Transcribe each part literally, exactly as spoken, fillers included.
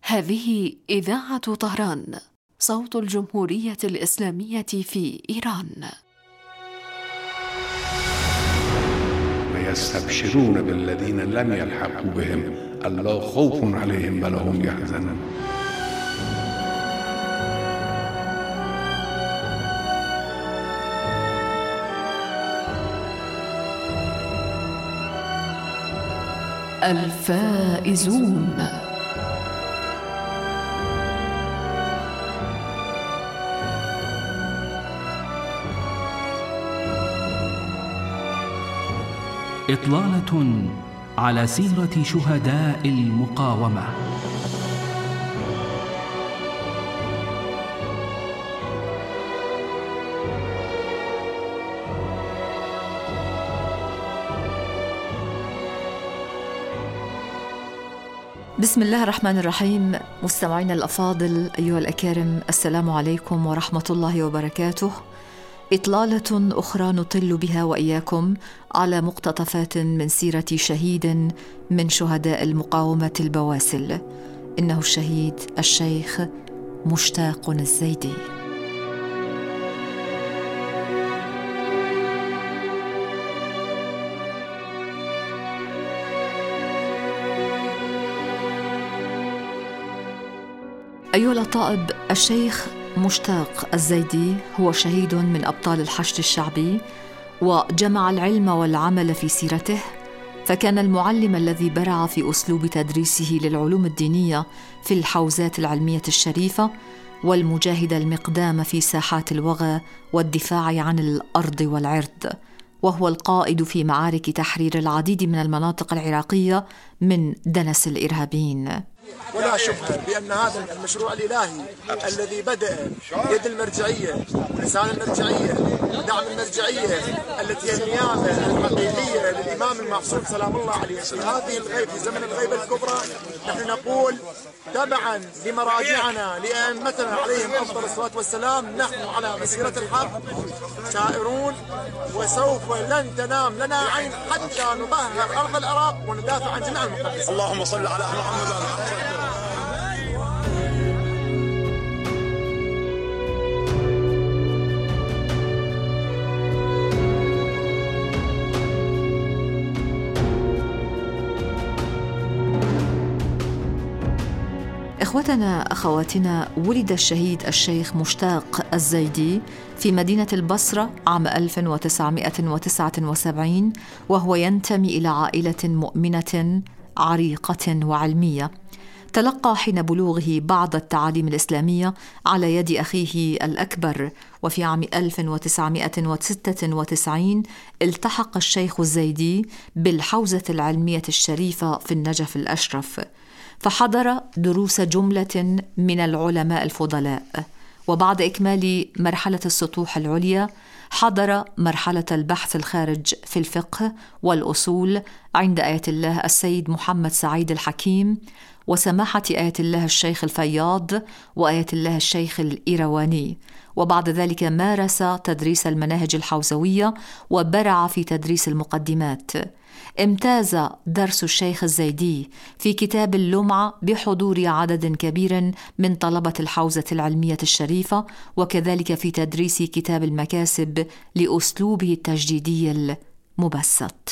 هذه إذاعة طهران، صوت الجمهورية الإسلامية في إيران. ويستبشرون بالذين لم يلحقوا بهم ألا خوف عليهم ولا هم يحزنون. الفائزون. إطلالة على سيرة شهداء المقاومة. بسم الله الرحمن الرحيم. مستمعينا الأفاضل أيها الأكارم، السلام عليكم ورحمة الله وبركاته. إطلالة أخرى نطل بها وإياكم على مقتطفات من سيرة شهيد من شهداء المقاومة البواسل، إنه الشهيد الشيخ مشتاق الزيدي. أيها الأطائب، الشيخ مشتاق الزيدي هو شهيد من أبطال الحشد الشعبي، وجمع العلم والعمل في سيرته، فكان المعلم الذي برع في أسلوب تدريسه للعلوم الدينية في الحوزات العلمية الشريفة، والمجاهد المقدام في ساحات الوغى والدفاع عن الأرض والعرض، وهو القائد في معارك تحرير العديد من المناطق العراقية من دنس الإرهابيين. ولا شبهة بأن هذا المشروع الإلهي الذي بدأ يد المرجعية ولسان المرجعية ودعم المرجعية التي هي النيابة الحقيقية للإمام المعصوم سلام الله عليه في هذه الغيبة، في زمن الغيبة الكبرى، نحن نقول تبعا لمراجعنا لأئمتنا عليهم أفضل الصلاة والسلام، نحن على مسيرة الحق سائرون، وسوف لن تنام لنا عين حتى نطهر أرض العراق وندافع عن جميع المقدسين. اللهم صل على محمد. إخوتنا أخواتنا، ولد الشهيد الشيخ مشتاق الزيدي في مدينة البصرة عام ألف وتسعمائة وتسعة وسبعين، وهو ينتمي إلى عائلة مؤمنة عريقة وعلمية. تلقى حين بلوغه بعض التعاليم الإسلامية على يد أخيه الأكبر، وفي عام ألف وتسعمائة وستة وتسعين التحق الشيخ الزيدي بالحوزة العلمية الشريفة في النجف الأشرف، فحضر دروس جملة من العلماء الفضلاء، وبعد إكمال مرحلة السطوح العليا حضر مرحلة البحث الخارج في الفقه والأصول عند آية الله السيد محمد سعيد الحكيم، وسماحة آية الله الشيخ الفياض، وآية الله الشيخ الإيرواني، وبعد ذلك مارس تدريس المناهج الحوزوية وبرع في تدريس المقدمات. امتاز درس الشيخ الزيدي في كتاب اللمعة بحضور عدد كبير من طلبة الحوزة العلمية الشريفة، وكذلك في تدريس كتاب المكاسب لأسلوبه التجديدي المبسط.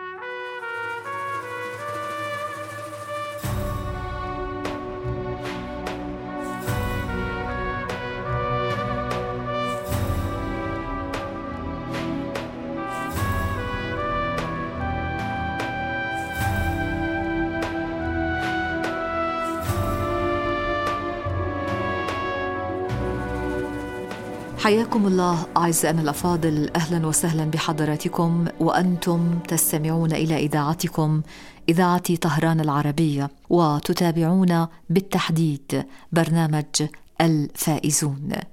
حياكم الله أعزائنا الأفاضل، أهلا وسهلا بحضراتكم وأنتم تستمعون إلى إذاعتكم إذاعة طهران العربية، وتتابعون بالتحديد برنامج الفائزون.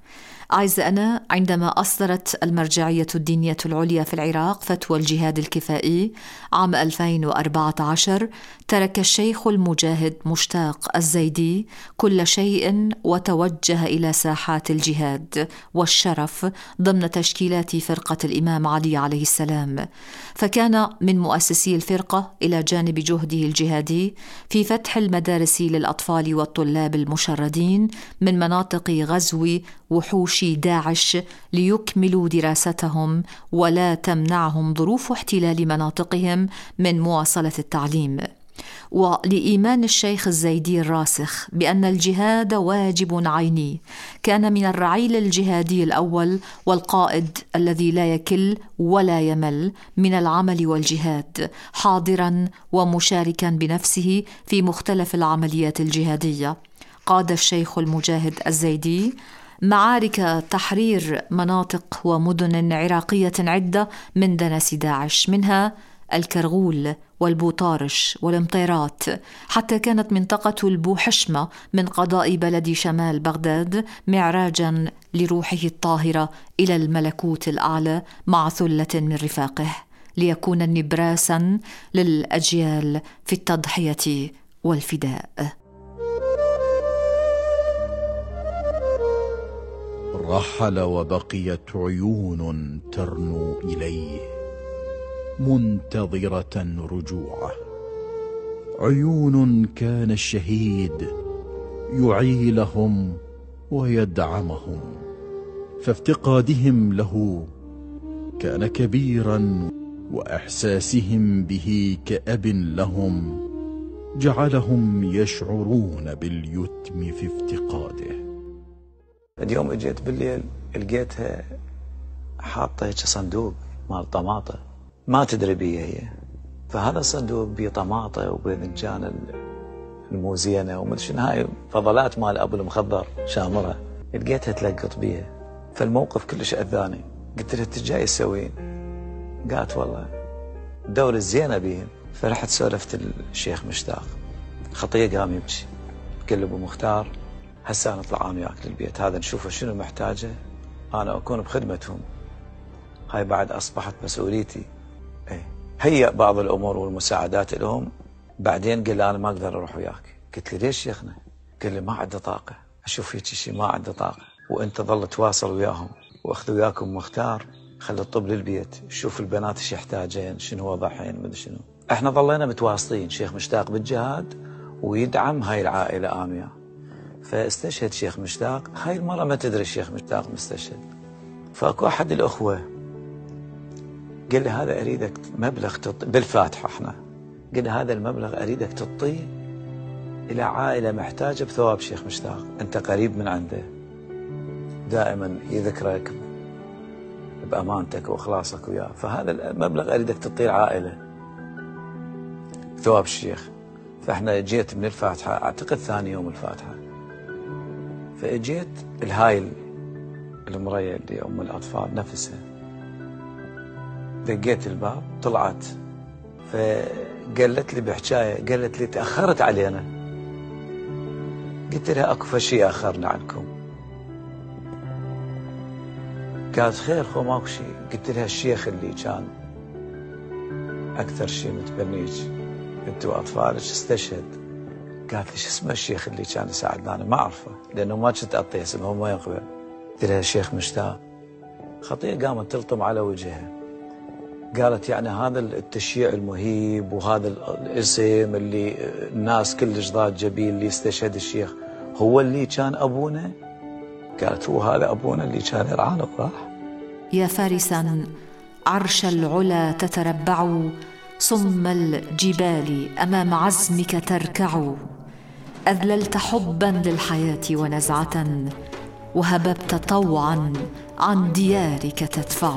أعزائنا، أنا عندما أصدرت المرجعية الدينية العليا في العراق فتوى الجهاد الكفائي عام ألفين وأربعة عشر، ترك الشيخ المجاهد مشتاق الزيدي كل شيء وتوجه إلى ساحات الجهاد والشرف ضمن تشكيلات فرقة الإمام علي عليه السلام، فكان من مؤسسي الفرقة إلى جانب جهده الجهادي في فتح المدارس للأطفال والطلاب المشردين من مناطق غزو وحوش داعش ليكملوا دراستهم ولا تمنعهم ظروف احتلال مناطقهم من مواصلة التعليم. ولإيمان الشيخ الزيدي الراسخ بأن الجهاد واجب عيني، كان من الرعيل الجهادي الأول والقائد الذي لا يكل ولا يمل من العمل والجهاد، حاضرا ومشاركا بنفسه في مختلف العمليات الجهادية. قاد الشيخ المجاهد الزيدي معارك تحرير مناطق ومدن عراقية عدة من دنس داعش، منها الكرغول والبوطارش والمطيرات، حتى كانت منطقة البوحشمة من قضاء بلد شمال بغداد معراجا لروحه الطاهرة إلى الملكوت الأعلى مع ثلة من رفاقه، ليكون نبراسا للأجيال في التضحية والفداء. رحل وبقيت عيون ترنو إليه منتظرة رجوعه، عيون كان الشهيد يعيلهم ويدعمهم، فافتقادهم له كان كبيرا، وإحساسهم به كأب لهم جعلهم يشعرون باليتم في افتقاده. اليوم اجيت بالليل لقيتها حاطه هيك صندوق مال طماطه، ما تدري بيه هي، فهذا الصندوق بيه طماطه وباذنجان الموزينه ومدري شنو، هاي فضلات مال ابو المخضر شامره، لقيتها تلقط بيه. فالموقف كلش اذاني، قلت لها انت جاي تسوين؟ قالت والله الدور الزينه بيهم. فرحت سولفت الشيخ مشتاق، خطيه قام يبكي، قال له ابو مختار هسه نطلع انا وياك للبيت، هذا نشوفه شنو محتاجه، انا اكون بخدمتهم، هاي بعد اصبحت مسؤوليتي. اي هيأ بعض الامور والمساعدات لهم. بعدين قال لي انا ما اقدر اروح وياك. قلت له ليش شيخنا؟ قال لي ما عنده طاقه، اشوف هيك شيء ما عنده طاقه، وانت ظل تواصل وياهم واخذ وياكم مختار، خلي الطب للبيت، شوف البنات ايش يحتاجين، شنو وضعهن، مدري شنو. احنا ظلينا متواصلين، شيخ مشتاق بالجهاد ويدعم هاي العائله انا وياه. فاستشهد شيخ مشتاق، هاي المرة ما تدري الشيخ مشتاق مستشهد. فاكو احد الاخوة قال لي هذا اريدك مبلغ تط... بالفاتحة احنا، قال لي هذا المبلغ اريدك تعطيه الى عائلة محتاجة بثواب شيخ مشتاق، انت قريب من عنده، دائما يذكرك بامانتك واخلاصك وياه، فهذا المبلغ اريدك تعطيه العائلة بثواب الشيخ. فاحنا جيت من الفاتحة، اعتقد ثاني يوم الفاتحة، فاجيت الهاي المرية اللي ام الاطفال نفسها، دقيت الباب، طلعت، فقالت لي بحكايه، قالت لي تاخرت علينا. قلت لها اكو شيء اخرنا عنكم؟ قالت خير خو ماكو شيء. قلت لها الشيخ اللي كان اكثر شيء متبنيك انت واطفالك استشهد. قالت لي شو اسمه الشيخ اللي كان يساعدنا؟ انا ما اعرفه لانه ما كنت اعطيه اسمه، ما يقبل. قلت لها الشيخ مشتاق. خطيه قامت تلطم على وجهها، قالت يعني هذا التشييع المهيب وهذا الاسم اللي الناس كلش ضاجه بيه اللي استشهد الشيخ هو اللي كان ابونا؟ قالت هو هذا ابونا اللي كان يرعانا وراح. يا فارسا عرش العلا تتربع، صم الجبال امام عزمك تركع، اذللت حبا للحياه ونزعه، وهببت طوعا عن ديارك تدفع.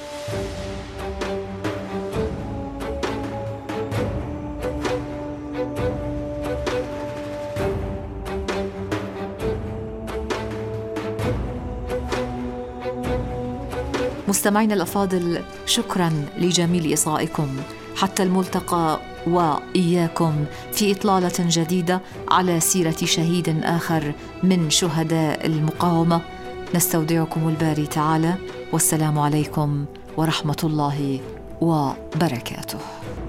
مستمعينا الأفاضل، شكرا لجميل إصغائكم. حتى الملتقى وإياكم في إطلالة جديدة على سيرة شهيد آخر من شهداء المقاومة. نستودعكم الباري تعالى، والسلام عليكم ورحمة الله وبركاته.